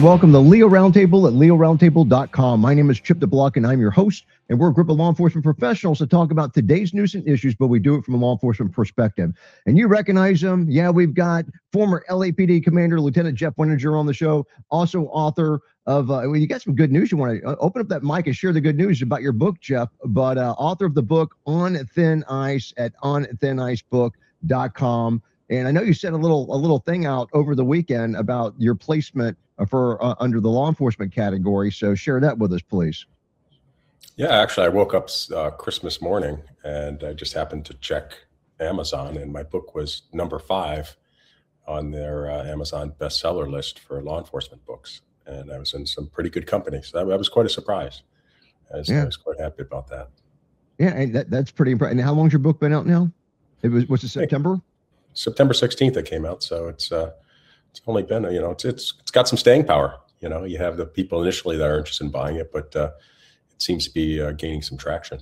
Welcome to Leo Roundtable at leoroundtable.com. My name is Chip DeBlock, and I'm your host, and we're a group of law enforcement professionals to talk about today's news and issues, but we do it from a law enforcement perspective. And you recognize them. Yeah, we've got former LAPD Commander Lieutenant Jeff Winninger on the show, also author of, well, you got some good news. You want to open up that mic and share the good news about your book, Jeff, but author of the book On Thin Ice at onthinicebook.com. And I know you sent a little thing out over the weekend about your placement for under the law enforcement category. So share that with us, please. Yeah, actually, I woke up Christmas morning and I just happened to check Amazon, and my book was number 5 on their Amazon bestseller list for law enforcement books. And I was in some pretty good company. So that was quite a surprise. I was quite happy about that. Yeah, and that's pretty impressive. And how long's your book been out now? Was it September? September 16th it came out. So it's only been, it's got some staying power. You have the people initially that are interested in buying it, but it seems to be gaining some traction.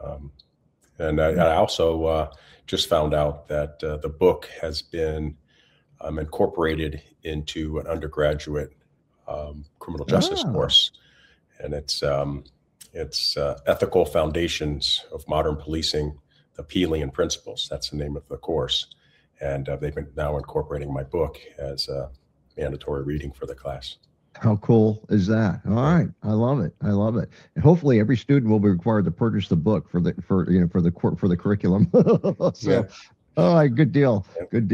And I also just found out that the book has been incorporated into an undergraduate criminal justice course, and it's Ethical Foundations of Modern Policing, the Pelian Principles. That's the name of the course. And they've been now incorporating my book as a mandatory reading for the class. How cool is that? All right, I love it. And hopefully, every student will be required to purchase the book for the curriculum. So, yeah. All right, good deal.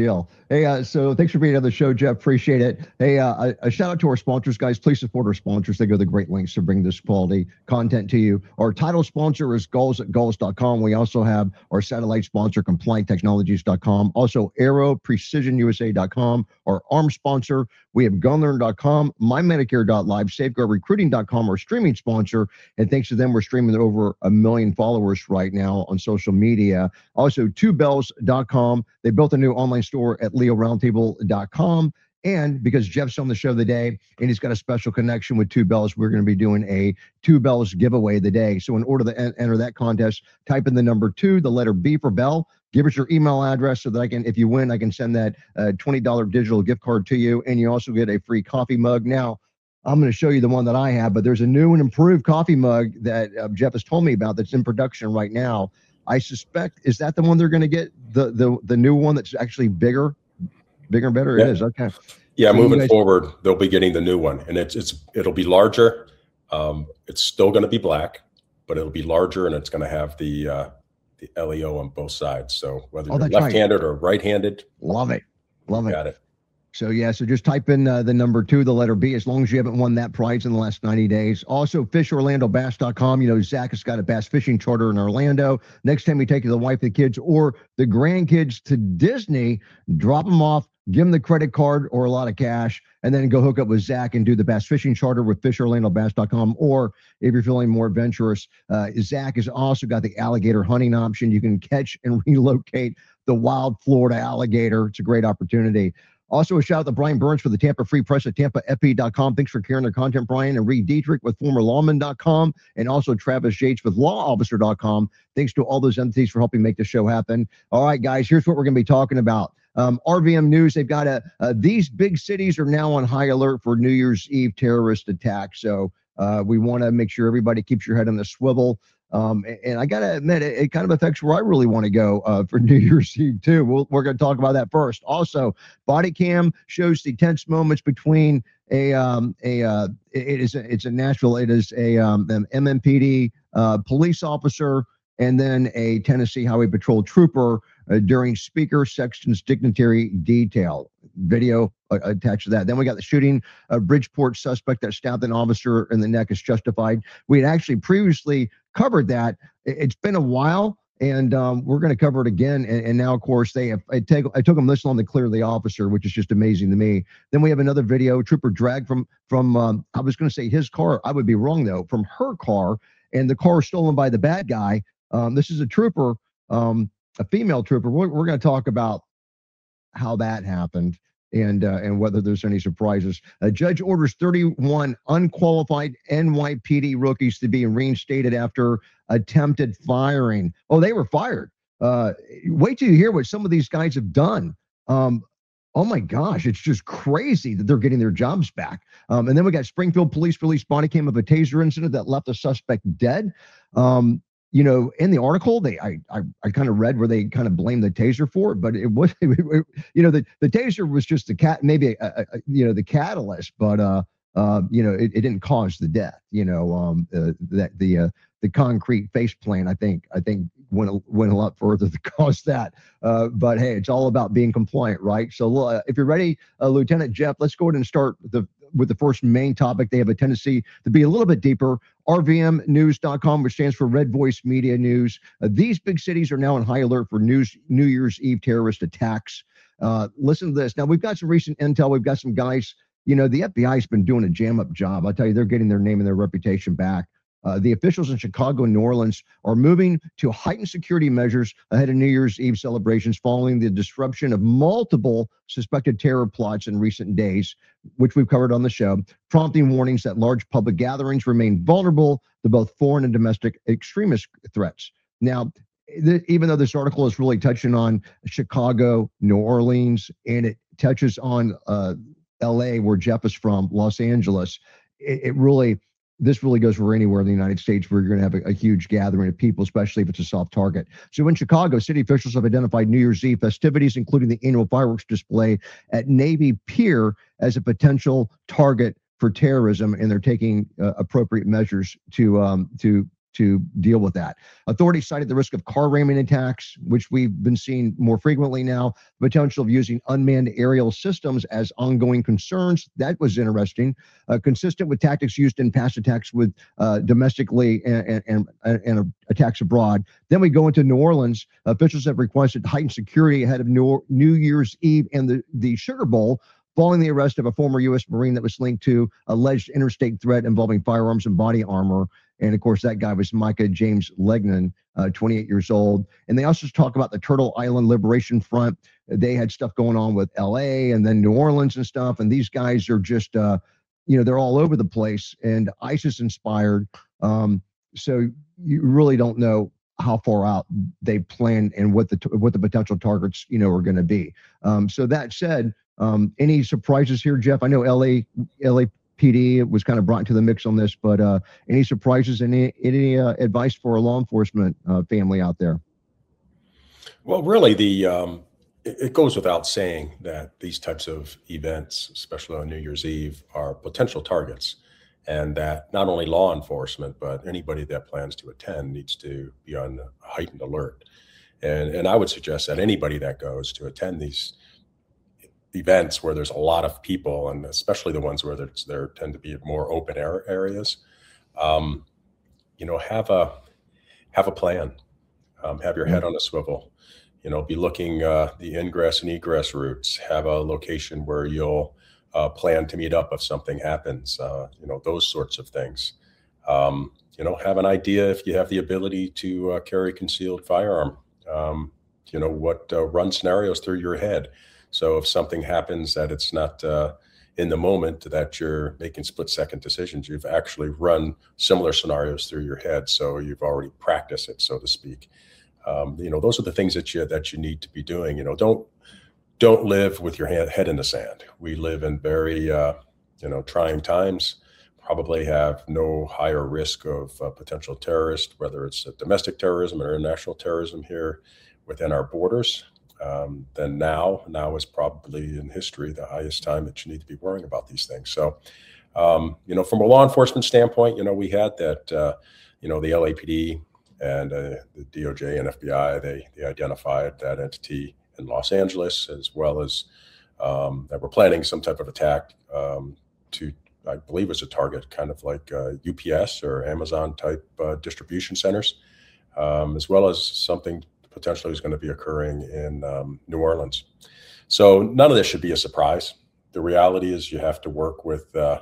Hey, so thanks for being on the show, Jeff. Appreciate it. Hey, a shout out to our sponsors, guys. Please support our sponsors. They go to great lengths to bring this quality content to you. Our title sponsor is Gulls at Gulls.com. We also have our satellite sponsor, CompliantTechnologies.com. Also, AeroPrecisionUSA.com. Our arms sponsor, we have GunLearn.com, MyMedicare.live, SafeguardRecruiting.com, our streaming sponsor. And thanks to them, we're streaming to over 1 million followers right now on social media. Also, TwoBells.com. They built a new online store at leoroundtable.com. And because Jeff's on the show today and he's got a special connection with Two Bells, we're going to be doing a Two Bells giveaway of the day. So in order to enter that contest, type in the number 2, the letter B for Bell. Give us your email address so that I can, if you win, I can send that $20 digital gift card to you. And you also get a free coffee mug. Now, I'm going to show you the one that I have, but there's a new and improved coffee mug that Jeff has told me about that's in production right now. I suspect, is that the one they're going to get? The new one that's actually bigger and better? Yeah. It is. Okay. Yeah, so moving forward, they'll be getting the new one, and it'll be larger. It's still going to be black, but it'll be larger, and it's going to have the LEO on both sides. So whether you're left-handed or right-handed, love it. Got it. So just type in the number 2, the letter B, as long as you haven't won that prize in the last 90 days. Also, FishOrlandoBass.com. Zach has got a bass fishing charter in Orlando. Next time you take the wife, the kids, or the grandkids to Disney, drop them off, give them the credit card or a lot of cash, and then go hook up with Zach and do the bass fishing charter with FishOrlandoBass.com. Or if you're feeling more adventurous, Zach has also got the alligator hunting option. You can catch and relocate the wild Florida alligator. It's a great opportunity. Also, a shout out to Brian Burns for the Tampa Free Press at TampaFP.com. Thanks for carrying their content, Brian. And Reed Dietrich with formerlawman.com. And also Travis Yates with lawofficer.com. Thanks to all those entities for helping make the show happen. All right, guys, here's what we're going to be talking about. RVM News, they've got these big cities are now on high alert for New Year's Eve terrorist attacks. So we want to make sure everybody keeps your head on the swivel. And I got to admit, it kind of affects where I really want to go for New Year's Eve, too. We're going to talk about that first. Also, body cam shows the tense moments between an MMPD police officer and then a Tennessee Highway Patrol trooper during Speaker Sexton's dignitary detail. Video attached to that. Then we got the shooting Bridgeport suspect that stabbed an officer in the neck is justified. We had actually previously covered that. It's been a while, and we're going to cover it again. And now, of course, I took them this long to clear the officer, which is just amazing to me. Then we have another video, trooper dragged from I was going to say his car. I would be wrong, though, from her car, and the car stolen by the bad guy. This is a trooper, a female trooper. We're going to talk about how that happened and whether there's any surprises. A judge orders 31 unqualified NYPD rookies to be reinstated after attempted firing. Oh, they were fired. Wait till you hear what some of these guys have done. oh my gosh, it's just crazy that they're getting their jobs back. And then we got Springfield police released body cam of a taser incident that left a suspect dead. In the article, I kind of read where they kind of blamed the taser for it, but it was, the taser was just maybe the catalyst, but it didn't cause the death. The concrete face plant, I think went a lot further to cause that. But hey, it's all about being compliant, right? So if you're ready, Lieutenant Jeff, let's go ahead and start with the first main topic. They have a tendency to be a little bit deeper. RVMnews.com, which stands for Red Voice Media News. These big cities are now on high alert for New Year's Eve terrorist attacks. Listen to this. Now, we've got some recent intel. We've got some guys. The FBI has been doing a jam-up job. I'll tell you, they're getting their name and their reputation back. The officials in Chicago and New Orleans are moving to heightened security measures ahead of New Year's Eve celebrations following the disruption of multiple suspected terror plots in recent days, which we've covered on the show, prompting warnings that large public gatherings remain vulnerable to both foreign and domestic extremist threats. Now, even though this article is really touching on Chicago, New Orleans, and it touches on L.A., where Jeff is from, Los Angeles, this really goes for anywhere in the United States where you're going to have a huge gathering of people, especially if it's a soft target. So in Chicago, city officials have identified New Year's Eve festivities, including the annual fireworks display at Navy Pier, as a potential target for terrorism, and they're taking appropriate measures to deal with that. Authorities cited the risk of car ramming attacks, which we've been seeing more frequently now, the potential of using unmanned aerial systems as ongoing concerns. That was interesting. Consistent with tactics used in past attacks with domestically and attacks abroad. Then we go into New Orleans. Officials have requested heightened security ahead of New Year's Eve and the Sugar Bowl, following the arrest of a former U.S. Marine that was linked to alleged interstate threat involving firearms and body armor. And of course, that guy was Micah James Legnan, 28 years old. And they also talk about the Turtle Island Liberation Front. They had stuff going on with LA and then New Orleans and stuff. And these guys are just, they're all over the place and ISIS inspired. So you really don't know how far out they plan and what the potential targets, are going to be. So that said, any surprises here, Jeff? I know LAPD was kind of brought into the mix on this, but any surprises, any advice for a law enforcement family out there? Well, really, it goes without saying that these types of events, especially on New Year's Eve, are potential targets, and that not only law enforcement, but anybody that plans to attend needs to be on heightened alert. And I would suggest that anybody that goes to attend these events where there's a lot of people, and especially the ones where there tend to be more open air areas, have a plan, have your head on a swivel, be looking the ingress and egress routes, have a location where you'll plan to meet up if something happens, those sorts of things. Have an idea if you have the ability to carry a concealed firearm, what run scenarios through your head. So if something happens that it's not in the moment that you're making split-second decisions, you've actually run similar scenarios through your head. So you've already practiced it, so to speak. Those are the things that you need to be doing. Don't live with your head in the sand. We live in very trying times. Probably have no higher risk of potential terrorist, whether it's domestic terrorism or international terrorism here within our borders. Then now is probably in history the highest time that you need to be worrying about these things. So, from a law enforcement standpoint, we had that, the LAPD and the DOJ and FBI, they identified that entity in Los Angeles, as well as that were planning some type of attack to, I believe, it was a target kind of like UPS or Amazon type distribution centers, as well as something potentially is going to be occurring in New Orleans. So none of this should be a surprise. The reality is you have to work with, the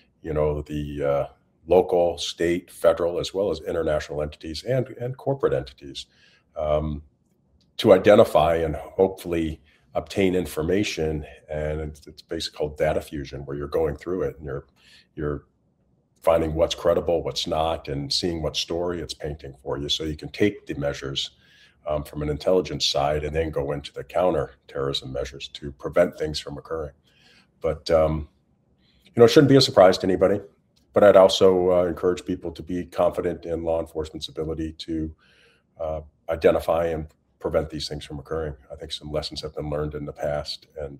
local, state, federal, as well as international entities and corporate entities to identify and hopefully obtain information. And it's basically called data fusion, where you're going through it and you're finding what's credible, what's not, and seeing what story it's painting for you, so you can take the measures from an intelligence side, and then go into the counter-terrorism measures to prevent things from occurring. But it shouldn't be a surprise to anybody. But I'd also encourage people to be confident in law enforcement's ability to identify and prevent these things from occurring. I think some lessons have been learned in the past, and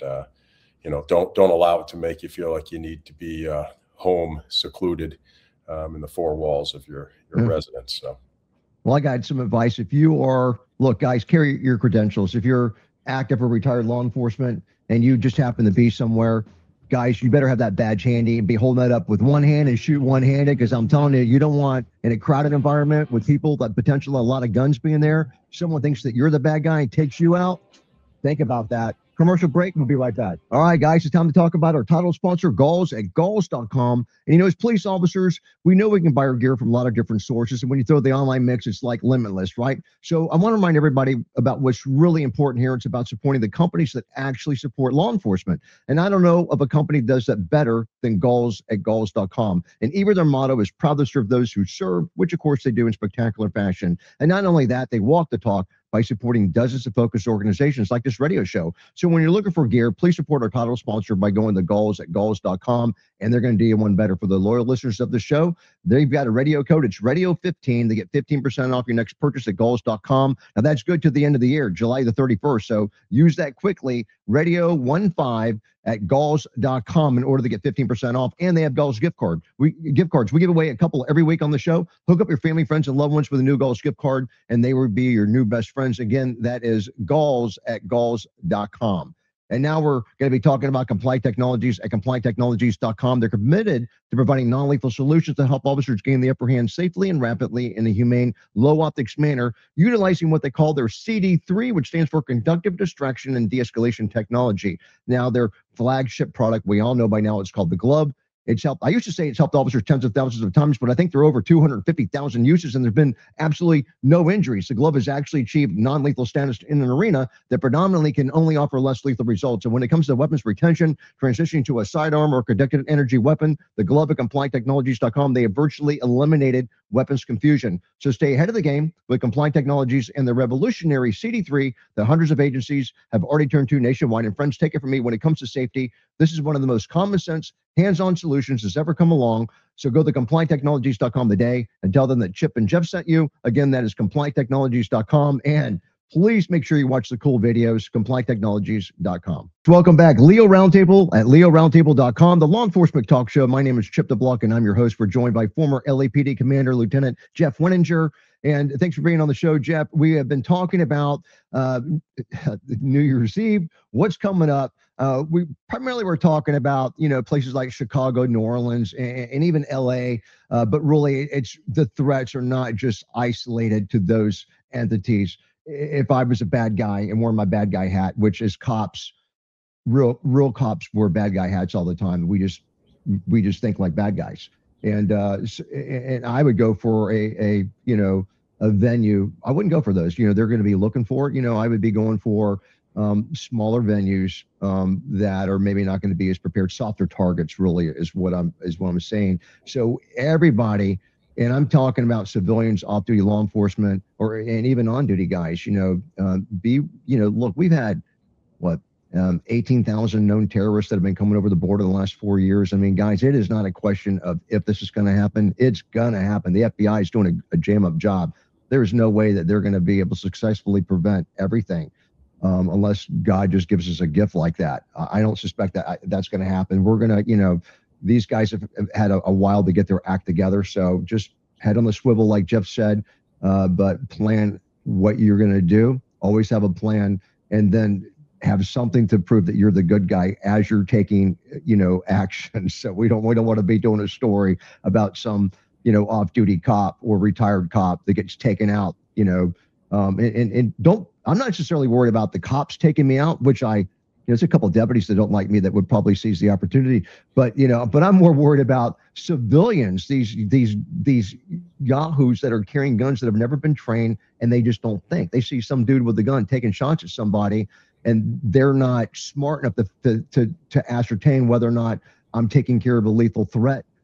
don't allow it to make you feel like you need to be home, secluded in the four walls of your residence. So, well, I got some advice. If you are, look, guys, carry your credentials. If you're active or retired law enforcement and you just happen to be somewhere, guys, you better have that badge handy and be holding that up with one hand and shoot one-handed, because I'm telling you, you don't want, in a crowded environment with people that potentially a lot of guns being there, someone thinks that you're the bad guy and takes you out. Think about that. Commercial break. We'll be right back. All right, guys, it's time to talk about our title sponsor, Galls, at Galls.com. And as police officers, we know we can buy our gear from a lot of different sources. And when you throw the online mix, it's like limitless, right? So I want to remind everybody about what's really important here. It's about supporting the companies that actually support law enforcement. And I don't know of a company that does that better than Galls at Galls.com. And even their motto is proud to serve those who serve, which of course they do in spectacular fashion. And not only that, they walk the talk by supporting dozens of focused organizations like this radio show. So when you're looking for gear, please support our title sponsor by going to Galls at Galls.com, and they're going to do you one better. For the loyal listeners of the show, they've got a radio code. It's Radio15. They get 15% off your next purchase at Galls.com. Now that's good to the end of the year, July the 31st. So use that quickly, Radio15 at Galls.com, in order to get 15% off. And they have Galls gift cards. We give away a couple every week on the show. Hook up your family, friends, and loved ones with a new Galls gift card, and they will be your new best friends. Again, that is Galls at Galls.com. And now we're going to be talking about Compliant Technologies at CompliantTechnologies.com. They're committed to providing non-lethal solutions to help officers gain the upper hand safely and rapidly in a humane, low-optics manner, utilizing what they call their CD3, which stands for Conductive Distraction and De-escalation Technology. Now, their flagship product, we all know by now, it's called the Glove. It's helped. I used to say it's helped officers tens of thousands of times, but I think there are over 250,000 uses, and there's been absolutely no injuries. The Glove has actually achieved non-lethal status in an arena that predominantly can only offer less lethal results. And when it comes to weapons retention, transitioning to a sidearm or conducted energy weapon, the Glove at CompliantTechnologies.com, they have virtually eliminated weapons confusion. So stay ahead of the game with Compliant Technologies and the revolutionary CD3 that hundreds of agencies have already turned to nationwide. And friends, take it from me, when it comes to safety, this is one of the most common sense, hands-on solutions that's ever come along. So go to CompliantTechnologies.com today and tell them that Chip and Jeff sent you. Again, that is CompliantTechnologies.com. And please make sure you watch the cool videos, CompliantTechnologies.com. Welcome back. Leo Roundtable at LeoRoundtable.com, the law enforcement talk show. My name is Chip DeBlock, and I'm your host. We're joined by former LAPD Commander Lieutenant Jeff Wenninger. And thanks for being on the show, Jeff. We have been talking about New Year's Eve, what's coming up. We primarily were talking about, places like Chicago, New Orleans, and even LA. But really, it's the threats are not just isolated to those entities. If I was a bad guy and wore my bad guy hat, which is cops, real cops wear bad guy hats all the time. We just think like bad guys. And I would go for a venue. I wouldn't go for those. They're going to be looking for it. I would be going for smaller venues that are maybe not going to be as prepared, softer targets. Really, is what I'm saying. So everybody, and I'm talking about civilians, off-duty law enforcement, and even on-duty guys. Look, we've had 18,000 known terrorists that have been coming over the border in the last 4 years. I mean, guys, it is not a question of if this is going to happen. It's going to happen. The FBI is doing a jam-up job. There is no way that they're going to be able to successfully prevent everything unless God just gives us a gift like that. I don't suspect that that's going to happen. We're going to, these guys have had a while to get their act together. So just head on the swivel, like Jeff said, but plan what you're going to do. Always have a plan, and then have something to prove that you're the good guy as you're taking, action. So we don't want to be doing a story about some, off-duty cop or retired cop that gets taken out, and I'm not necessarily worried about the cops taking me out, which there's a couple of deputies that don't like me that would probably seize the opportunity, but I'm more worried about civilians, these yahoos that are carrying guns that have never been trained, and they just don't think. They see some dude with a gun taking shots at somebody, and they're not smart enough to ascertain whether or not I'm taking care of a lethal threat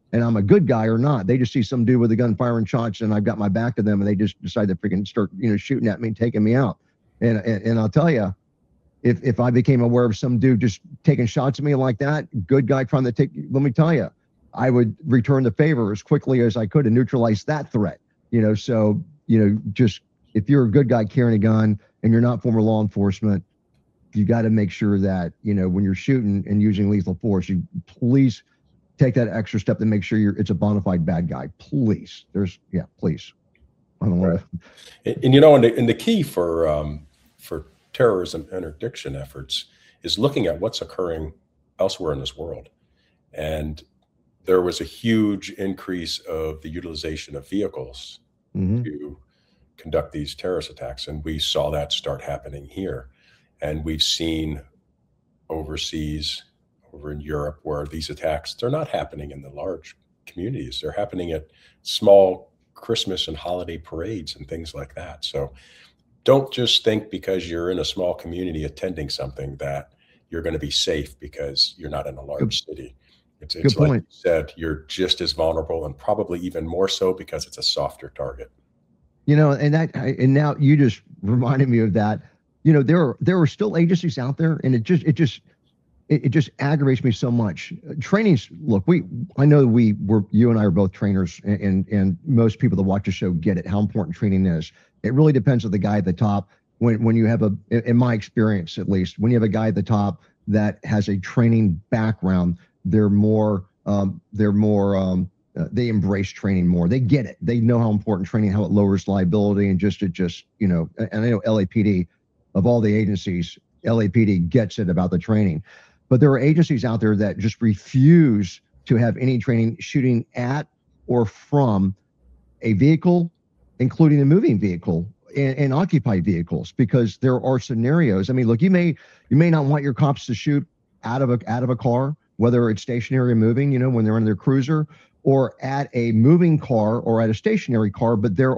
and I'm a good guy or not. They just see some dude with a gun firing shots, and I've got my back to them, and they just decide to freaking start, shooting at me and taking me out. And I'll tell you, if I became aware of some dude just taking shots at me like that, good guy trying to take, let me tell you, I would return the favor as quickly as I could and neutralize that threat. So just if you're a good guy carrying a gun and you're not former law enforcement, you got to make sure that when you're shooting and using lethal force, you please take that extra step to make sure it's a bona fide bad guy. Please. Please. I don't want to. And the key for terrorism interdiction efforts is looking at what's occurring elsewhere in this world. And there was a huge increase of the utilization of vehicles to conduct these terrorist attacks. And we saw that start happening here. And we've seen overseas, over in Europe, where these attacks, they're not happening in the large communities. They're happening at small Christmas and holiday parades and things like that. So don't just think because you're in a small community attending something that you're going to be safe because you're not in a large city. It's like you said, you're just as vulnerable, and probably even more so because it's a softer target. And now you just reminded me of that. There are still agencies out there, and it just aggravates me so much. Trainings, look, I know you and I are both trainers, and most people that watch the show get it, how important training is. It really depends on the guy at the top. When you have in my experience at least, when you have a guy at the top that has a training background, they embrace training more. They get it. They know how important training, how it lowers liability, and and I know LAPD, of all the agencies, LAPD gets it about the training. But there are agencies out there that just refuse to have any training shooting at or from a vehicle, including a moving vehicle and occupied vehicles, because there are scenarios. I mean, look, you may not want your cops to shoot out of a car, whether it's stationary or moving, when they're in their cruiser, or at a moving car or at a stationary car. But there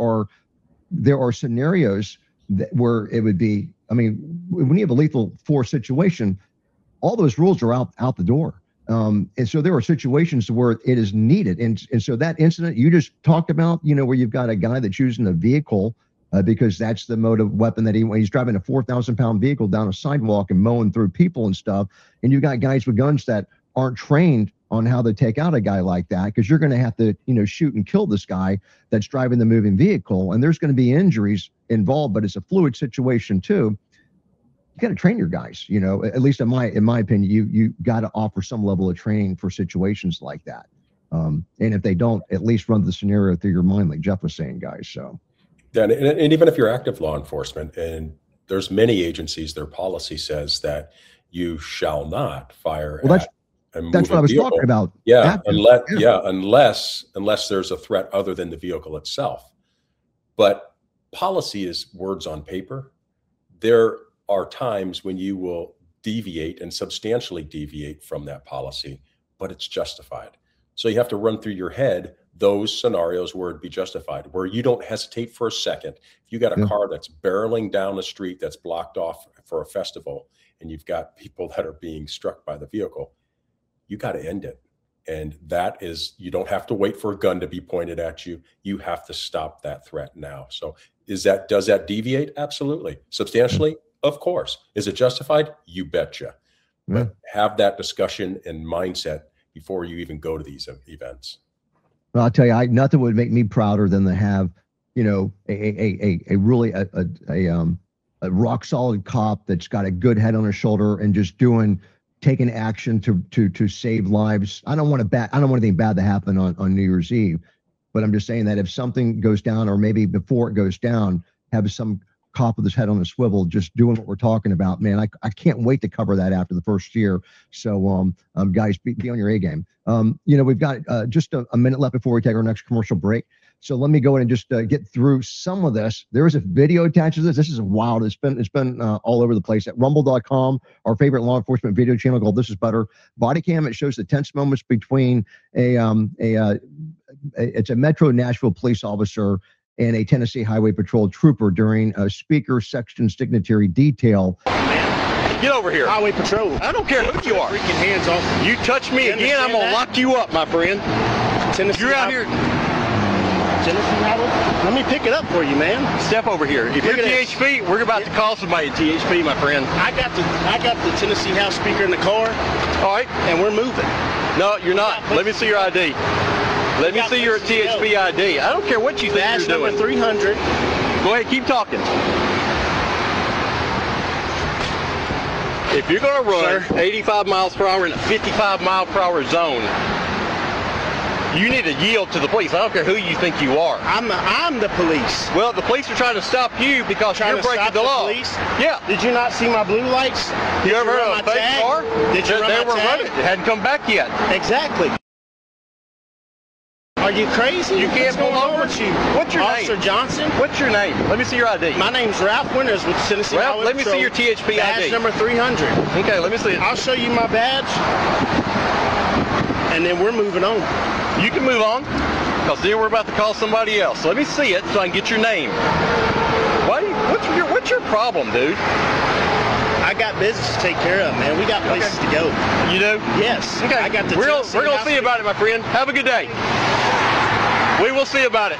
are scenarios where it would be, I mean, when you have a lethal force situation, all those rules are out the door. And so there are situations where it is needed. And so that incident you just talked about, where you've got a guy that's using a vehicle because that's the mode of weapon that he's driving a 4,000-pound vehicle down a sidewalk and mowing through people and stuff. And you've got guys with guns that aren't trained on how to take out a guy like that, because you're going to have to, shoot and kill this guy that's driving the moving vehicle. And there's going to be injuries involved, but it's a fluid situation too. You got to train your guys, at least in my opinion, you got to offer some level of training for situations like that. And if they don't, at least run the scenario through your mind, like Jeff was saying, guys. So. Yeah, and even if you're active law enforcement, and there's many agencies, their policy says that you shall not fire at a moving that's what I was vehicle. Talking about. Yeah, unless there's a threat other than the vehicle itself. But policy is words on paper. There are times when you will deviate and substantially deviate from that policy, but it's justified. So you have to run through your head those scenarios where it'd be justified, where you don't hesitate for a second. If you got a car that's barreling down the street that's blocked off for a festival, and you've got people that are being struck by the vehicle, you got to end it. And that is, you don't have to wait for a gun to be pointed at you. You have to stop that threat now. So does that deviate? Absolutely. Substantially? Of course. Is it justified? You betcha. But have that discussion and mindset before you even go to these events. Well, I'll tell you, nothing would make me prouder than to have, a really a rock solid cop that's got a good head on his shoulder and just taking action to save lives. I don't want anything bad to happen on New Year's Eve, but I'm just saying that if something goes down, or maybe before it goes down, have some cop with his head on a swivel, just doing what we're talking about, man. I can't wait to cover that after the first year. So, guys, be on your A game. We've got just a minute left before we take our next commercial break. So let me go in and just get through some of this. There is a video attached to this. This is wild. It's been all over the place at rumble.com, our favorite law enforcement video channel called This Is Better. Body cam. It shows the tense moments between it's a Metro Nashville police officer and a Tennessee Highway Patrol trooper during a speaker section's dignitary detail. Man, get over here. Highway Patrol. I don't care who you are. Freaking hands off. You touch me again, I'm going to lock you up, my friend. Tennessee. You're out here. Tennessee Highway. Let me pick it up for you, man. Step over here. If you're Look at THP, we're about to call somebody at THP, my friend. I got the Tennessee House speaker in the car, All right. and we're moving. No, you're not. Let me see your ID. Let me see your THP ID. I don't care what you think Badge you're number doing. 300. Go ahead, keep talking. If you're going to run Sir? 85 miles per hour in a 55 mile per hour zone, you need to yield to the police. I don't care who you think you are. I'm the police. Well, the police are trying to stop you because Trying you're to breaking stop the the law. police? Yeah. Did you not see my blue lights? You ever heard run of a my fake tag? car? Did you run They my were tag? running. It hadn't come back yet. Exactly. Are you crazy? You can't What's going pull on over? with you? What's your Officer name? Johnson? What's your name? Let me see your ID. My name's Ralph Winters with Tennessee Well, Highway let me see Patrol. your THP Badge ID. number 300. Okay, let me see it. I'll show you my badge, and then we're moving on. You can move on, because then we're about to call somebody else. Let me see it so I can get your name. What's your problem, dude? I got business to take care of, man. We got places to go. You do? Yes. Okay. I got the We're Tennessee gonna House see about it, my friend. Have a good day. We will see about it.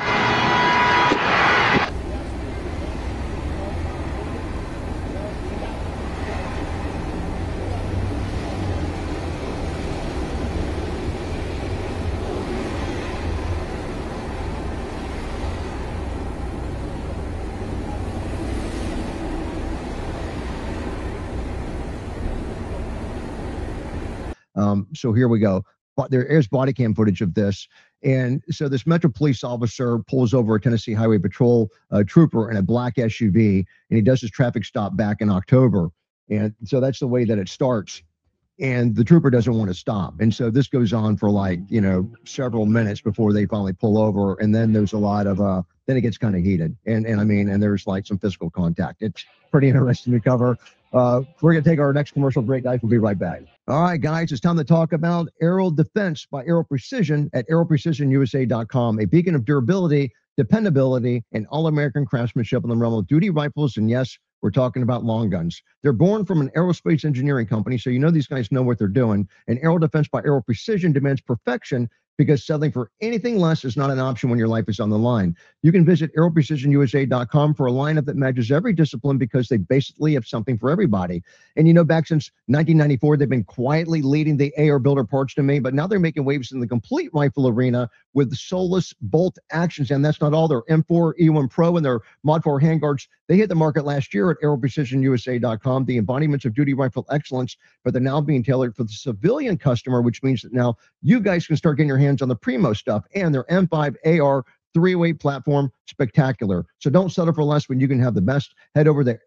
So here we go. But there is body cam footage of this. And so this Metro Police officer pulls over a Tennessee Highway Patrol trooper in a black SUV, and he does his traffic stop back in October. And so that's the way that it starts. And the trooper doesn't want to stop. And so this goes on for like, several minutes before they finally pull over. And then there's a lot of, then it gets kind of heated. And there's like some physical contact. It's pretty interesting to cover. We're going to take our next commercial break, guys. We'll be right back. All right, guys, it's time to talk about Aero Defense by Aero Precision at aeroprecisionusa.com, a beacon of durability, dependability, and all-American craftsmanship in the realm of duty rifles. And yes, we're talking about long guns. They're born from an aerospace engineering company, so these guys know what they're doing. And Aero Defense by Aero Precision demands perfection because settling for anything less is not an option when your life is on the line. You can visit aeroprecisionusa.com for a lineup that matches every discipline because they basically have something for everybody. And back since 1994, they've been quietly leading the AR builder parts domain, but now they're making waves in the complete rifle arena with the Solus bolt actions. And that's not all. Their M4 E1 Pro and their Mod 4 handguards, they hit the market last year at aeroprecisionusa.com, the embodiments of duty rifle excellence, but they're now being tailored for the civilian customer, which means that now you guys can start getting your hands on the Primo stuff and their M5 AR 308 platform, spectacular. So don't settle for less when you can have the best. Head over to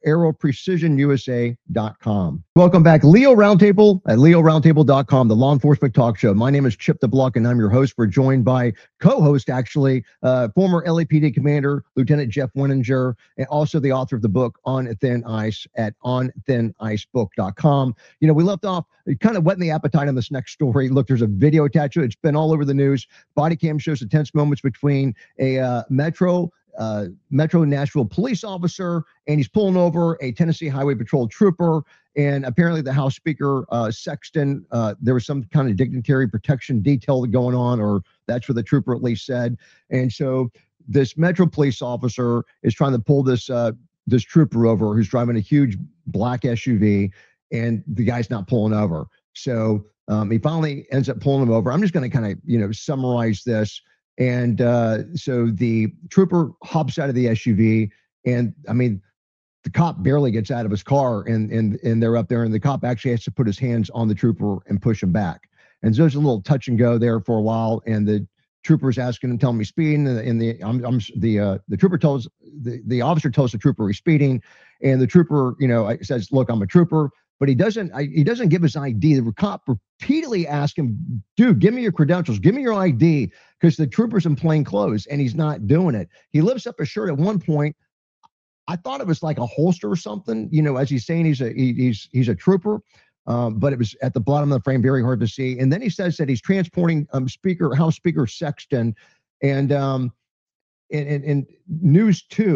aeroprecisionusa.com. Welcome back. Leo Roundtable at leoroundtable.com, the law enforcement talk show. My name is Chip DeBlock, and I'm your host. We're joined by co-host, former LAPD commander, Lieutenant Jeff Winninger, and also the author of the book On Thin Ice at onthinicebook.com. We left off kind of whetting the appetite on this next story. Look, there's a video attached to it. It's been all over the news. Body cam shows the tense moments between a Metro Nashville police officer, and he's pulling over a Tennessee Highway Patrol trooper. And apparently the House Speaker, Sexton, there was some kind of dignitary protection detail going on, or that's what the trooper at least said. And so this Metro police officer is trying to pull this trooper over who's driving a huge black SUV, and the guy's not pulling over. So he finally ends up pulling him over. I'm just going to kind of, summarize this. And so the trooper hops out of the SUV, and the cop barely gets out of his car, and they're up there, and the cop actually has to put his hands on the trooper and push him back. And so there's a little touch and go there for a while, and the trooper's asking him, telling me speeding, and the trooper tells the officer tells the trooper he's speeding, and the trooper says, "Look, I'm a trooper." But he doesn't give his ID. The cop repeatedly asks him, "Dude, give me your credentials, give me your ID," because the trooper's in plain clothes, and he's not doing it. He lifts up his shirt at one point. I thought it was like a holster or something, as he's saying he's a trooper, but it was at the bottom of the frame, very hard to see. And then he says that he's transporting House Speaker Sexton, and in News 2,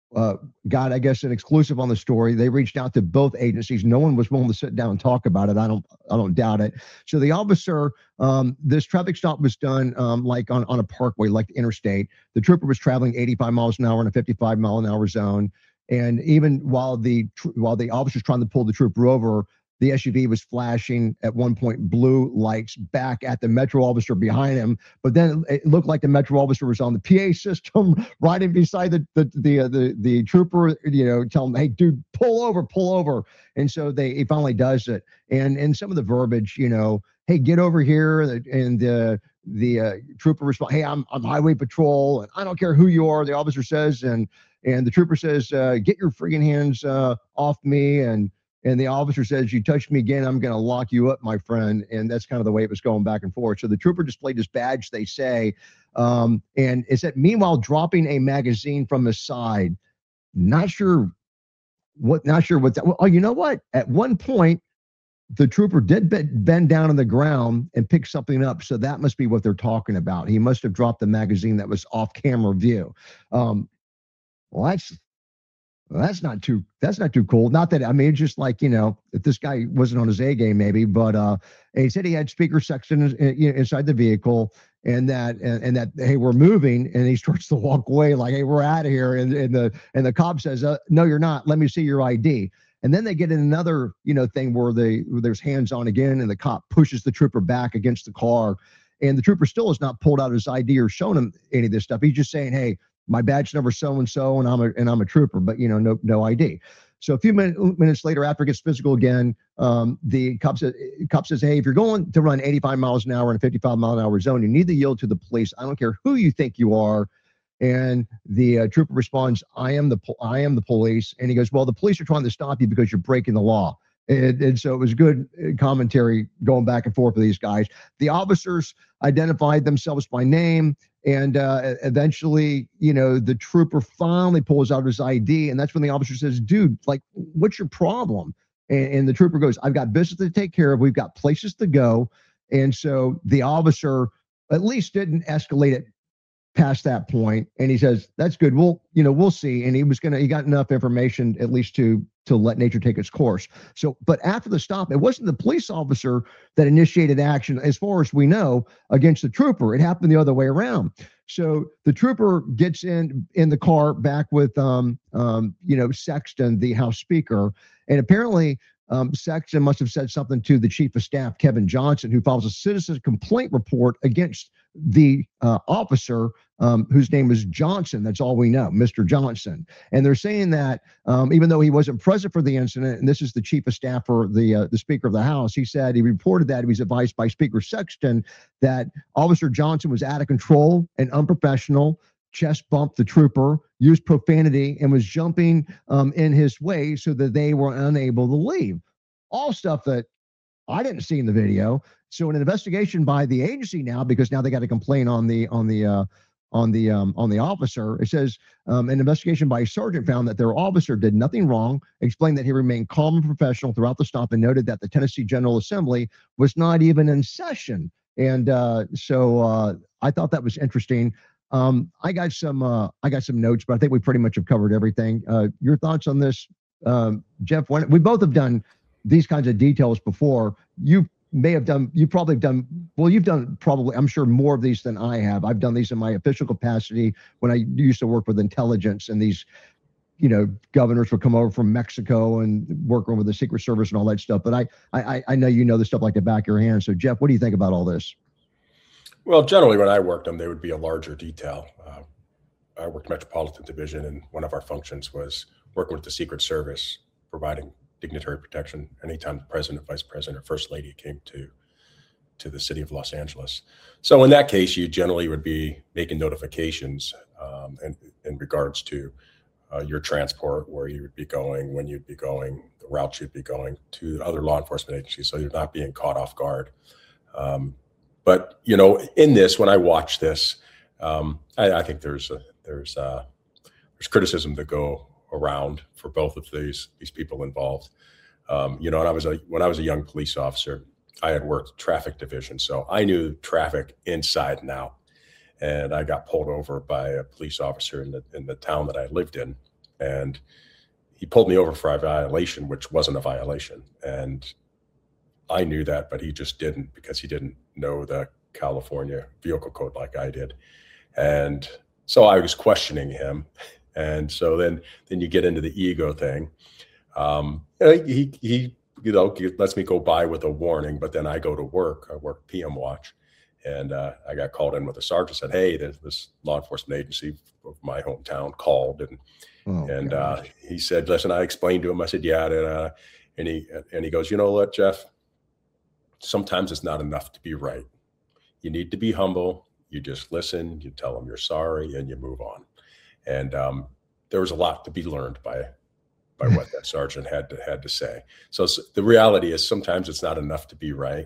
got, I guess, an exclusive on the story. They reached out to both agencies. No one was willing to sit down and talk about it. I don't doubt it. So the officer, this traffic stop was done like on a parkway, like the interstate. The trooper was traveling 85 miles an hour in a 55-mile-an-hour zone. And even while the officer's trying to pull the trooper over, the SUV was flashing at one point blue lights back at the Metro officer behind him. But then it looked like the Metro officer was on the PA system riding beside the trooper, tell him, hey, dude, pull over. And so he finally does it. And some of the verbiage, hey, get over here. And the trooper responds, hey, I'm highway patrol, and I don't care who you are, the officer says. And the trooper says, get your friggin' hands off me. And the officer says, you touch me again, I'm going to lock you up, my friend. And that's kind of the way it was going back and forth. So the trooper displayed his badge, they say. And it said, meanwhile, dropping a magazine from his side. Not sure what that. Well, you know what? At one point, the trooper did bend down on the ground and pick something up. So that must be what they're talking about. He must have dropped the magazine that was off camera view. Well, that's not too cool. Not that, I mean, it's just like, if this guy wasn't on his A game, maybe, but he said he had Speaker Sexton inside the vehicle, and that, hey, we're moving, and he starts to walk away like, hey, we're out of here. And the cop says, no, you're not. Let me see your ID. And then they get in another, thing where there's hands on again, and the cop pushes the trooper back against the car. And the trooper still has not pulled out his ID or shown him any of this stuff. He's just saying, hey, my badge number so-and-so, and I'm a trooper, but no ID. So a few minutes later, after it gets physical again, the cop says, hey, if you're going to run 85 miles an hour in a 55-mile-an-hour zone, you need to yield to the police. I don't care who you think you are. And the trooper responds, I am the police. And he goes, well, the police are trying to stop you because you're breaking the law. And so it was good commentary going back and forth with these guys. The officers identified themselves by name. And eventually, the trooper finally pulls out his ID. And that's when the officer says, dude, like, what's your problem? And the trooper goes, I've got business to take care of. We've got places to go. And so the officer at least didn't escalate it past that point. And he says, that's good. We'll see. And he got enough information at least to let nature take its course. So, but after the stop, it wasn't the police officer that initiated action, as far as we know, against the trooper. It happened the other way around. So the trooper gets in the car back with, Sexton, the House Speaker. And apparently, Sexton must have said something to the Chief of Staff, Kevin Johnson, who files a citizen complaint report against the officer, whose name is Johnson. That's all we know, Mr. Johnson. And they're saying that even though he wasn't present for the incident, and this is the Chief of Staff for the Speaker of the House, he said he reported that he was advised by Speaker Sexton that Officer Johnson was out of control and unprofessional, chest bumped the trooper, used profanity, and was jumping in his way so that they were unable to leave. All stuff that I didn't see in the video. So an investigation by the agency now, because now they got to complain on the officer. It says an investigation by a sergeant found that their officer did nothing wrong, explained that he remained calm and professional throughout the stop, and noted that the Tennessee General Assembly was not even in session. And so I thought that was interesting. I got some notes, but I think we pretty much have covered everything. Your thoughts on this, Jeff? We both have done these kinds of details before. You've probably done, I'm sure, more of these than I have. I've done these in my official capacity when I used to work with intelligence, and these, governors would come over from Mexico and work over the Secret Service and all that stuff. But I know the stuff like the back of your hand. So Jeff, what do you think about all this? Well, generally when I worked them, they would be a larger detail. I worked Metropolitan Division, and one of our functions was working with the Secret Service, providing dignitary protection anytime the president, vice president, or first lady came to the city of Los Angeles. So in that case, you generally would be making notifications in regards to your transport, where you would be going, when you'd be going, the route you'd be going, to other law enforcement agencies, so you're not being caught off guard. But in this, when I watch this, I think there's criticism to go around for both of these people involved. When I was a young police officer, I had worked traffic division, so I knew traffic inside and out. And I got pulled over by a police officer in the town that I lived in, and he pulled me over for a violation, which wasn't a violation. And I knew that, but he just didn't, because he didn't know the California vehicle code like I did. And so I was questioning him. And so then you get into the ego thing. He lets me go by with a warning, but then I go to work. I work PM watch, and I got called in with a sergeant. Said, "Hey, this law enforcement agency of my hometown called," and he said, "Listen," I explained to him. I said, "Yeah," and he goes, "You know what, Jeff? Sometimes it's not enough to be right. You need to be humble. You just listen. You tell them you're sorry, and you move on." And there was a lot to be learned by what that sergeant had to say. So the reality is sometimes it's not enough to be right.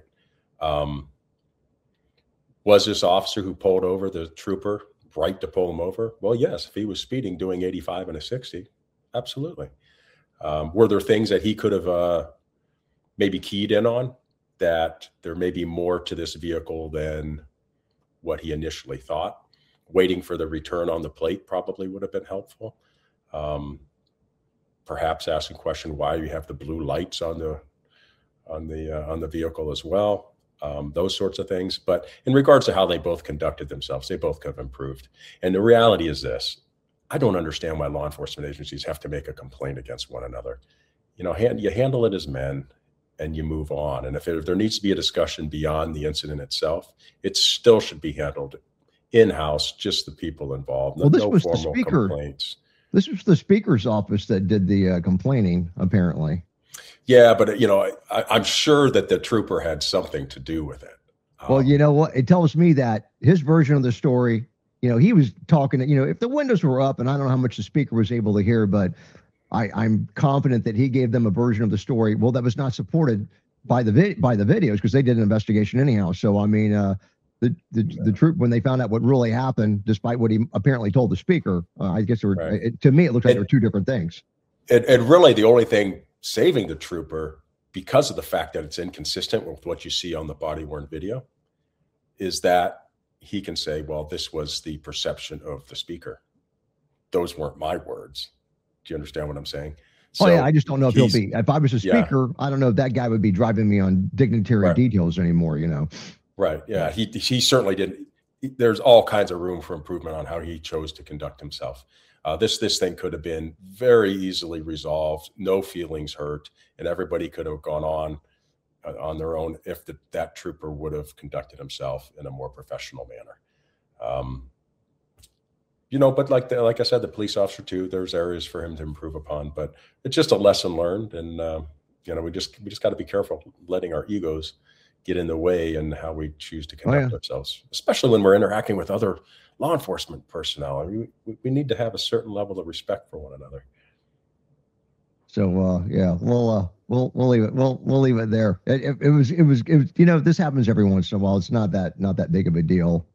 Was this officer who pulled over the trooper right to pull him over? Well, yes. If he was speeding, doing 85 and a 60, absolutely. Were there things that he could have maybe keyed in on, that there may be more to this vehicle than what he initially thought? Waiting for the return on the plate probably would have been helpful. Perhaps asking question why you have the blue lights on the vehicle as well. Those sorts of things. But in regards to how they both conducted themselves, they both could have improved. And the reality is this: I don't understand why law enforcement agencies have to make a complaint against one another. You handle it as men, and you move on. And if there needs to be a discussion beyond the incident itself, it still should be handled in-house, just the people involved. Well, this was the formal speaker. Complaints. This was the speaker's office that did the complaining, apparently. Yeah, but I'm sure that the trooper had something to do with it. Well, you know what? It tells me that his version of the story, he was talking, if the windows were up, and I don't know how much the speaker was able to hear, but I'm confident that he gave them a version of the story. Well, that was not supported by the videos, because they did an investigation anyhow. So, I mean, the troop, when they found out what really happened, despite what he apparently told the speaker, I guess there were, to me, it looked like there were two different things. And really the only thing saving the trooper, because of the fact that it's inconsistent with what you see on the body-worn video, is that he can say, well, this was the perception of the speaker. Those weren't my words. Do you understand what I'm saying? So I just don't know if he'll be. If I was a speaker, I don't know if that guy would be driving me on dignitary details anymore, Right. Yeah. He certainly didn't. There's all kinds of room for improvement on how he chose to conduct himself. This thing could have been very easily resolved, no feelings hurt, and everybody could have gone on their own if that trooper would have conducted himself in a more professional manner. But like I said, the police officer too, there's areas for him to improve upon, but it's just a lesson learned. And, we just got to be careful letting our egos get in the way and how we choose to conduct ourselves, especially when we're interacting with other law enforcement personnel. I mean, we need to have a certain level of respect for one another. So, we'll leave it. We'll leave it there. It was, this happens every once in a while. It's not that big of a deal.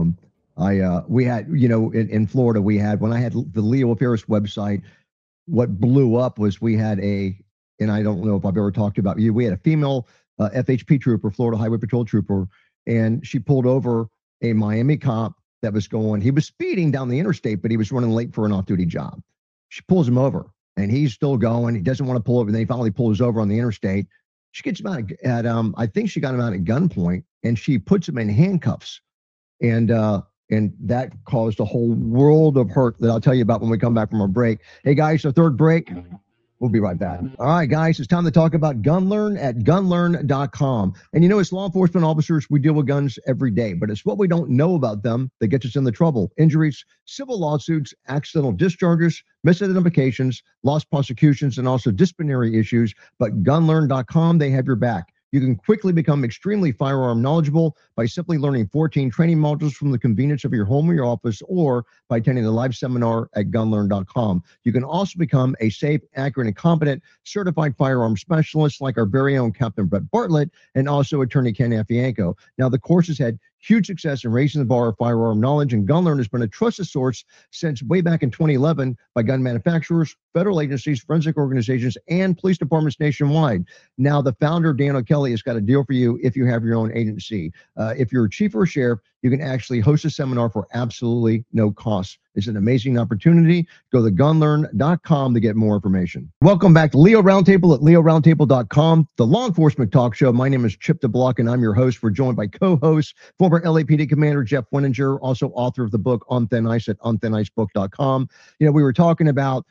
We had, in Florida, when I had the Leo Ferris website, what blew up was we had and I don't know if I've ever talked about you, we had a female FHP trooper, Florida Highway Patrol trooper, and she pulled over a Miami cop that was he was speeding down the interstate, but he was running late for an off-duty job. She pulls him over, and he's still going. He doesn't want to pull over. And then he finally pulls over on the interstate. She gets him out I think she got him out at gunpoint, and she puts him in handcuffs. And that caused a whole world of hurt that I'll tell you about when we come back from our break. Hey, guys, the third break. We'll be right back. All right, guys, it's time to talk about GunLearn at gunlearn.com. And as law enforcement officers, we deal with guns every day, but it's what we don't know about them that gets us in the trouble. Injuries, civil lawsuits, accidental discharges, misidentifications, lost prosecutions, and also disciplinary issues. But gunlearn.com, they have your back. You can quickly become extremely firearm knowledgeable by simply learning 14 training modules from the convenience of your home or your office, or by attending a live seminar at gunlearn.com. You can also become a safe, accurate, and competent certified firearm specialist like our very own Captain Brett Bartlett and also attorney Ken Afianco. Now, the course has had huge success in raising the bar of firearm knowledge, and GunLearn has been a trusted source since way back in 2011 by gun manufacturers, federal agencies, forensic organizations, and police departments nationwide. Now, the founder, Dan O'Kelly, has got a deal for you if you have your own agency. If you're a chief or a sheriff, you can actually host a seminar for absolutely no cost. It's an amazing opportunity. Go to gunlearn.com to get more information. Welcome back to Leo Roundtable at leoroundtable.com, the law enforcement talk show. My name is Chip DeBlock, and I'm your host. We're joined by co-host, former LAPD Commander Jeff Winninger, also author of the book On Thin Ice at onthinicebook.com. We were talking about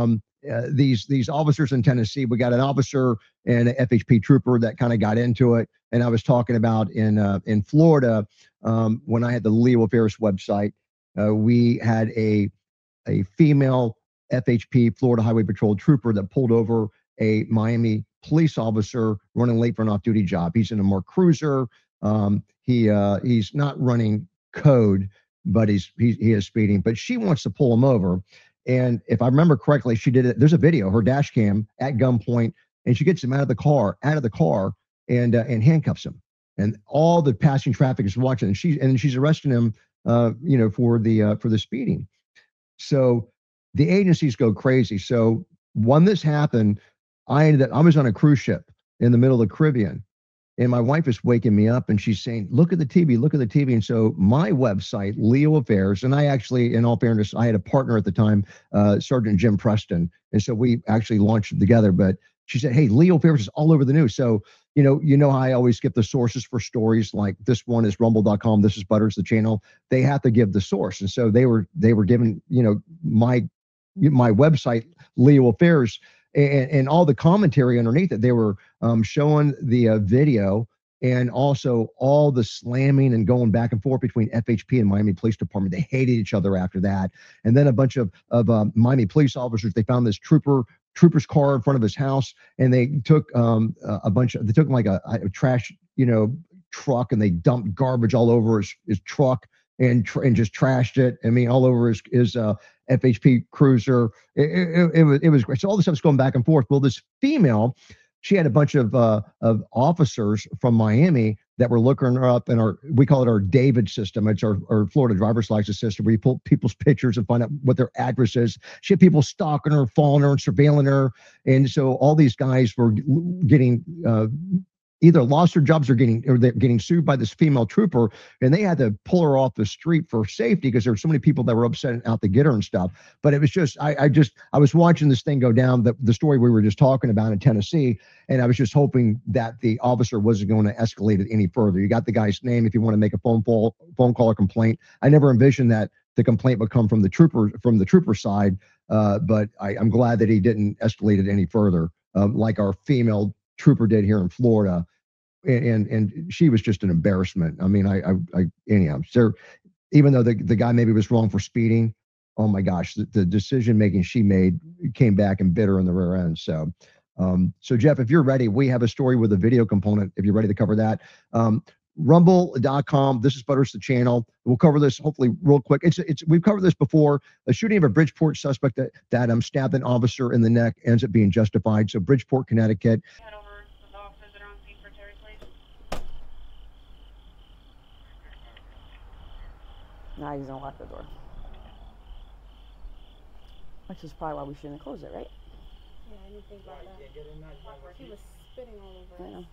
these officers in Tennessee. We got an officer and an FHP trooper that kind of got into it. And I was talking about in Florida, when I had the Leo Affairs website, we had a female FHP, Florida Highway Patrol trooper, that pulled over a Miami police officer running late for an off-duty job. He's in a Mark Cruiser. He's not running code, but he is speeding. But she wants to pull him over. And if I remember correctly, she did it. There's a video, her dash cam at gunpoint, and she gets him out of the car, and handcuffs him. And all the passing traffic is watching, and she's arresting him, for the speeding. So the agencies go crazy. So when this happened, I was on a cruise ship in the middle of the Caribbean. And my wife is waking me up and she's saying, look at the TV, look at the TV. And so my website, Leo Affairs, and I actually, in all fairness, I had a partner at the time, Sergeant Jim Preston. And so we actually launched it together. But she said, hey, Leo Affairs is all over the news. So, you know how I always skip the sources for stories. Like this one is rumble.com. This is Butters, the channel. They have to give the source. And so they were given, my website, Leo Affairs, and all the commentary underneath it. They were showing the video, and also all the slamming and going back and forth between FHP and Miami Police Department. They hated each other after that. And then a bunch of Miami police officers, they found this trooper's car in front of his house, and they took they took like a trash truck, and they dumped garbage all over his truck and just trashed it. I mean, all over his FHP cruiser. It was great. So all this stuff's going back and forth. Well, this female, she had a bunch of officers from Miami that were looking her up in we call it our David system. It's our Florida driver's license system, where you pull people's pictures and find out what their address is. She had people stalking her, following her, and surveilling her. And so all these guys were getting either lost their jobs or they're getting sued by this female trooper, and they had to pull her off the street for safety because there were so many people that were upset out to get her and stuff. But it was just, I was watching this thing go down, the story we were just talking about in Tennessee, and I was just hoping that the officer wasn't going to escalate it any further. You got the guy's name if you want to make a phone call or complaint. I never envisioned that the complaint would come from the trooper side, but I'm glad that he didn't escalate it any further, like our female trooper did here in Florida. And she was just an embarrassment. I mean, anyhow, so even though the guy maybe was wrong for speeding, oh my gosh, the decision making she made came back and bit her in the rear end. So Jeff, if you're ready, we have a story with a video component. If you're ready to cover that, rumble.com. This is Butters, the channel. We'll cover this hopefully real quick. We've covered this before. A shooting of a Bridgeport suspect that stabbed an officer in the neck ends up being justified. So Bridgeport, Connecticut. Now he's gonna lock the door. Which is probably why we shouldn't close it, right? Yeah, I didn't think about that. He was spitting all over us. I know.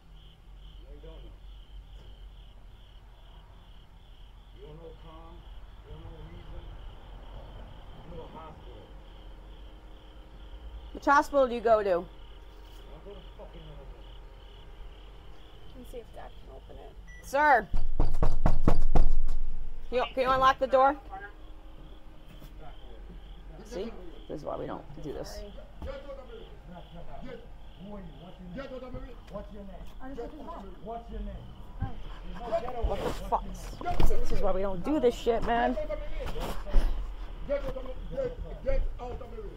You don't know calm, you don't know reason, you know hospital. Which hospital do you go to? I'll go to fucking Let's see if Dad can open it. Sir! Can you unlock the door? See? This is why we don't do this. What's your name? What's your name? What the fuck? See, this is why we don't do this shit, man. Get out of the room.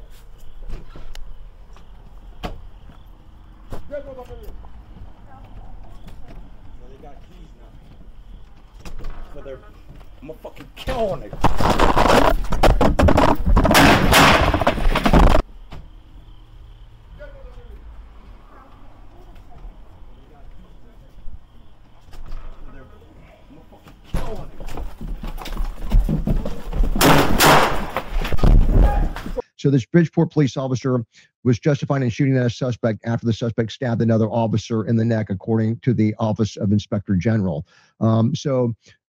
Get out of the room. Well, they got keys now. So I'm gonna fucking kill on it. So this Bridgeport police officer was justified in shooting at a suspect after the suspect stabbed another officer in the neck, according to the Office of Inspector General. So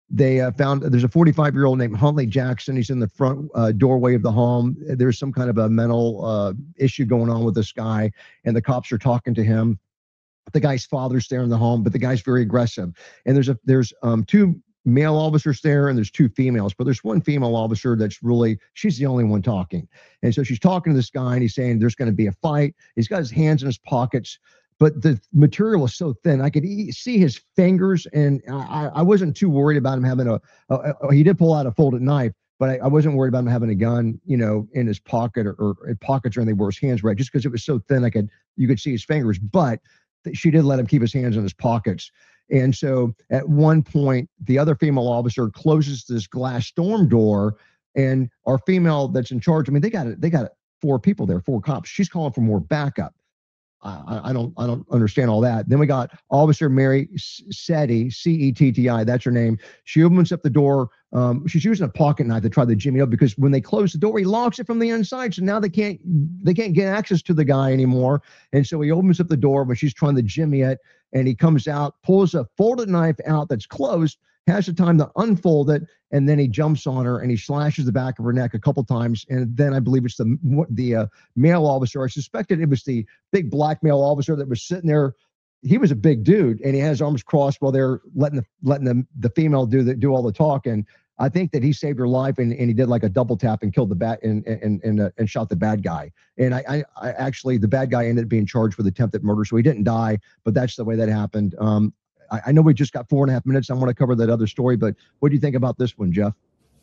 They found there's a 45-year-old named Huntley Jackson. He's in the front doorway of the home. There's some kind of a mental issue going on with this guy, and the cops are talking to him. The guy's father's there in the home, but the guy's very aggressive. And there's two male officers there, and there's two females, but there's one female officer that's she's the only one talking. And so she's talking to this guy, and he's saying there's going to be a fight. He's got his hands in his pockets, but the material was so thin. I could see his fingers, and I wasn't too worried about him having he did pull out a folded knife, but I wasn't worried about him having a gun, in his pocket or pockets or anything where his hands were at, just because it was so thin. You could see his fingers, but she did let him keep his hands in his pockets. And so at one point, the other female officer closes this glass storm door, and our female that's in charge, I mean, they got 4 people there, 4 cops. She's calling for more backup. I don't understand all that. Then we got Officer Mary Setti, Cetti, that's her name. She opens up the door. She's using a pocket knife to try to jimmy up, because when they close the door, he locks it from the inside. So now they can't get access to the guy anymore. And so he opens up the door when she's trying to jimmy it, and he comes out, pulls a folded knife out that's closed, has the time to unfold it, and then he jumps on her and he slashes the back of her neck a couple times. And then I believe it's the male officer. I suspected it was the big black male officer that was sitting there. He was a big dude, and he had his arms crossed while they're letting the female do all the talking. I think that he saved her life, and he did like a double tap and killed the bat and shot the bad guy. And I actually, the bad guy ended up being charged with attempted murder, so he didn't die. But that's the way that happened. I know we just got 4.5 minutes. I want to cover that other story, but what do you think about this one, Jeff?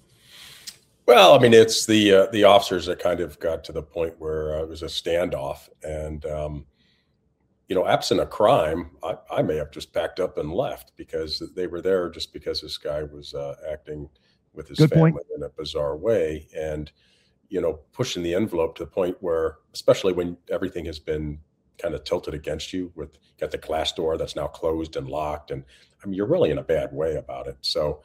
Well, I mean, it's the officers that kind of got to the point where it was a standoff, and absent a crime, I may have just packed up and left, because they were there just because this guy was acting with his family in a bizarre way, and pushing the envelope to the point where, especially when everything has been kind of tilted against you, got the glass door that's now closed and locked, and I mean, you're really in a bad way about it. So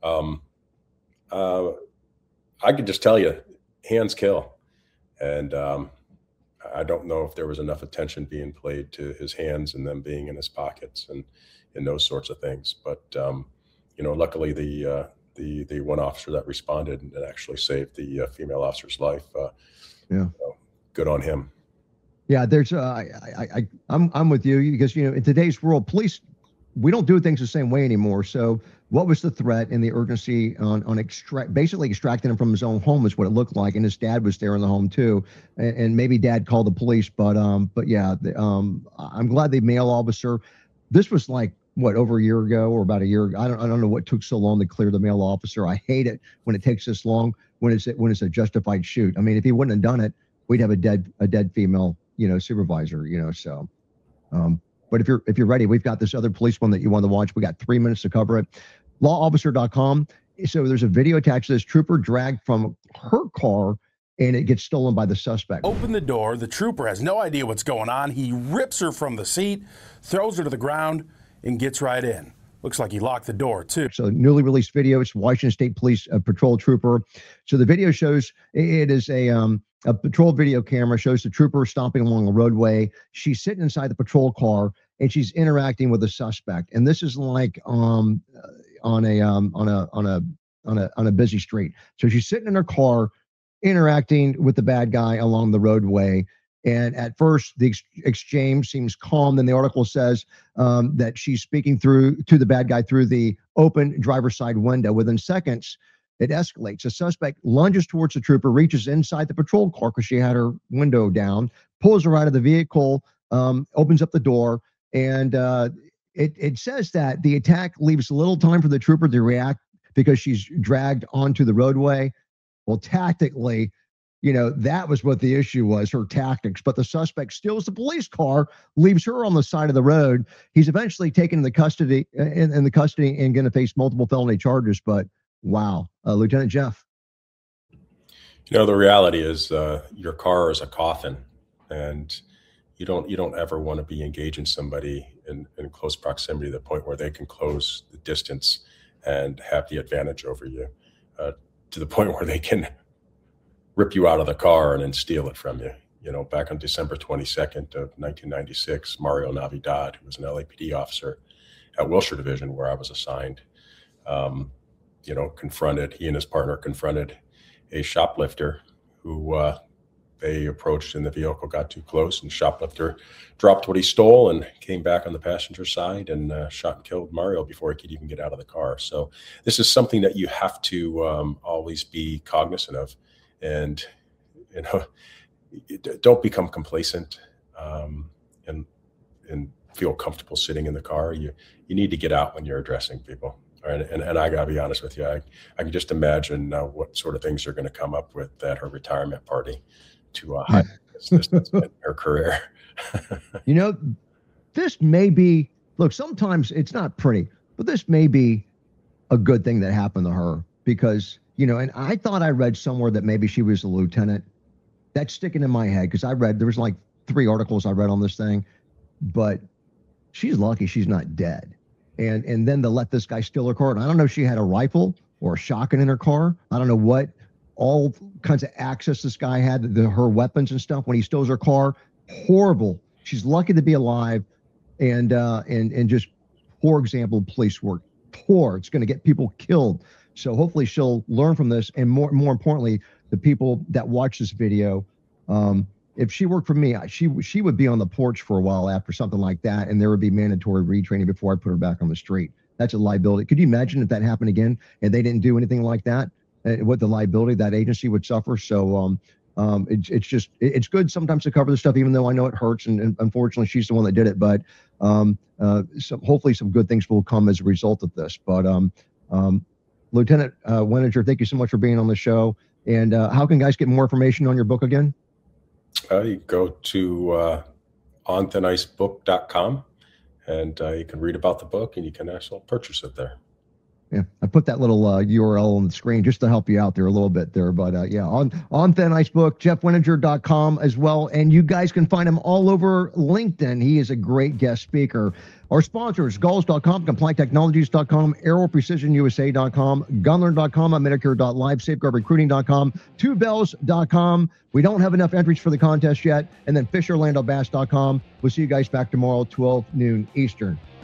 I could just tell you, hands kill. And I don't know if there was enough attention being played to his hands and them being in his pockets and those sorts of things. But luckily the one officer that responded and actually saved the female officer's life. Good on him. Yeah, there's I'm with you, because in today's world, police, we don't do things the same way anymore. So what was the threat and the urgency on basically extracting him from his own home is what it looked like, and his dad was there in the home too, and maybe dad called the police, but yeah, I'm glad the male officer. This was like over a year ago or about a year ago. I don't know what took so long to clear the male officer. I hate it when it takes this long when it's a justified shoot. I mean, if he wouldn't have done it, we'd have a dead female supervisor, so, but if you're ready, we've got this other police one that you want to watch. We got 3 minutes to cover it. Lawofficer.com. So there's a video attached to this. Trooper dragged from her car, and it gets stolen by the suspect. Open the door. The trooper has no idea what's going on. He rips her from the seat, throws her to the ground, and gets right in. Looks like he locked the door, too. So newly released video. It's Washington State Police patrol trooper. So the video shows it is a patrol video camera, shows the trooper stomping along the roadway. She's sitting inside the patrol car, and she's interacting with the suspect. And this is like on a busy street. So she's sitting in her car, interacting with the bad guy along the roadway. And at first, the exchange seems calm. Then the article says that she's speaking to the bad guy through the open driver's side window. Within seconds, it escalates. The suspect lunges towards the trooper, reaches inside the patrol car because she had her window down, pulls her out of the vehicle, opens up the door, and it says that the attack leaves little time for the trooper to react because she's dragged onto the roadway. Well, tactically, that was what the issue was, her tactics. But the suspect steals the police car, leaves her on the side of the road. He's eventually taken into custody and going to face multiple felony charges. But wow, Lieutenant Jeff. The reality is your car is a coffin, and you don't ever want to be engaging somebody in close proximity to the point where they can close the distance and have the advantage over you, to the point where they can rip you out of the car and then steal it from you. Back on December 22nd of 1996, Mario Navidad, who was an LAPD officer at Wilshire Division, where I was assigned, he and his partner confronted a shoplifter who they approached in the vehicle, got too close, and shoplifter dropped what he stole and came back on the passenger side and shot and killed Mario before he could even get out of the car. So this is something that you have to always be cognizant of, and don't become complacent and feel comfortable sitting in the car. You need to get out when you're addressing people. And I gotta be honest with you, I can just imagine what sort of things are going to come up with at her retirement party to hide this that's been her career. This may be, look, sometimes it's not pretty, but this may be a good thing that happened to her because, and I thought I read somewhere that maybe she was a lieutenant. That's sticking in my head because there was like 3 articles I read on this thing, but she's lucky she's not dead. And then to let this guy steal her car. And I don't know if she had a rifle or a shotgun in her car. I don't know what all kinds of access this guy had to her weapons and stuff when he steals her car. Horrible. She's lucky to be alive. And just poor example of police work. Poor. It's going to get people killed. So hopefully she'll learn from this. And more importantly, the people that watch this video, if she worked for me, she would be on the porch for a while after something like that, and there would be mandatory retraining before I put her back on the street. That's a liability. Could you imagine if that happened again and they didn't do anything like that? What the liability that agency would suffer. So it's good sometimes to cover the stuff, even though I know it hurts, and unfortunately she's the one that did it. But hopefully some good things will come as a result of this. But Lieutenant Weninger, thank you so much for being on the show. And how can guys get more information on your book again? You go to onthinicebook.com and you can read about the book and you can actually purchase it there. Yeah, I put that little URL on the screen just to help you out there a little bit there. But on Thin Ice Book, jeffweninger.com as well. And you guys can find him all over LinkedIn. He is a great guest speaker. Our sponsors, Galls.com, CompliantTechnologies.com, AeroPrecisionUSA.com, Gunlearn.com, Medicare.live, SafeGuardRecruiting.com, TwoBells.com. We don't have enough entries for the contest yet. And then FisherLandoBass.com. We'll see you guys back tomorrow, 12 noon Eastern.